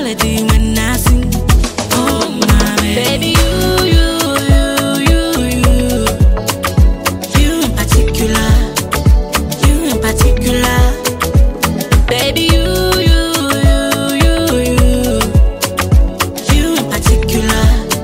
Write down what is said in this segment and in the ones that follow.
melody when I sing. Oh my baby, you in particular, baby, you in particular.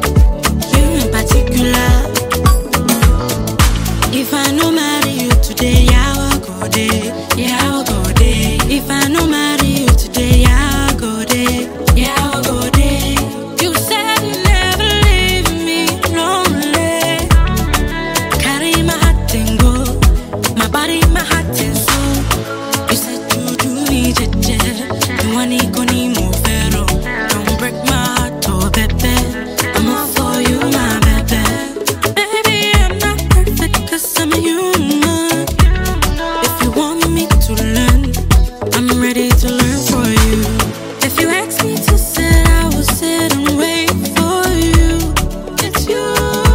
If I no marry you today, I will go there. Yeah, I will go there. If I no marry you today, I will go there. Yeah, I will go there. You said you never leave me lonely. Carry my heart and go, my body, my heart and soul. You said you do me jeje, you want to go ni mo fero. Don't break my heart, oh baby. I'm all for you, my baby. Baby, I'm not perfect 'cause I'm human. If you want me to learn, I'm ready to learn for you. If you ask me to sit, I will sit and wait for you. It's you.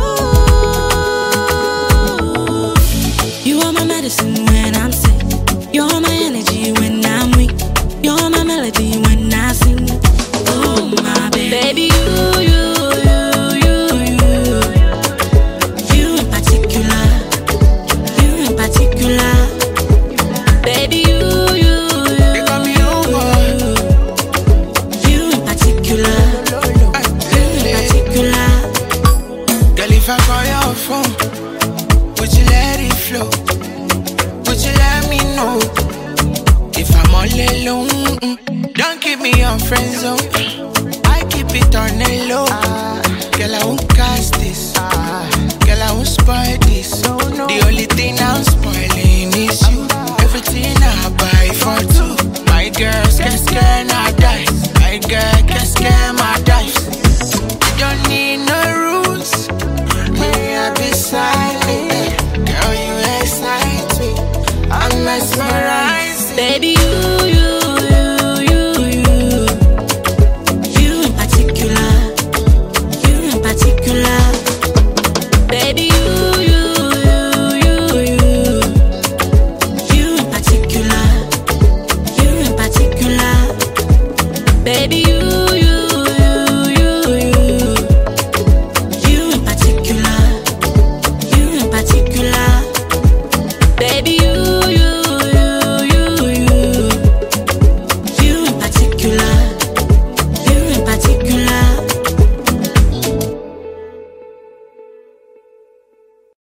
You are my medicine when I'm sick. You're my energy when I'm weak. You're my melody when I sing. Oh my baby, you in particular, baby, They got me over. you in particular. Girl, if I call your phone, would you let it flow? Would you let me know if I'm all alone? Don't keep me on friend zone. I keep it on the low. Girl, I won't cast this. Girl, I won't spoil this. The only thing I'm spoiling is you. Everything I buy for two. My girls can scare not dice. My girl can scare my dice. You don't need no rules. Me, I be silent. Girl, you excite me. I'm mesmerized. Baby, you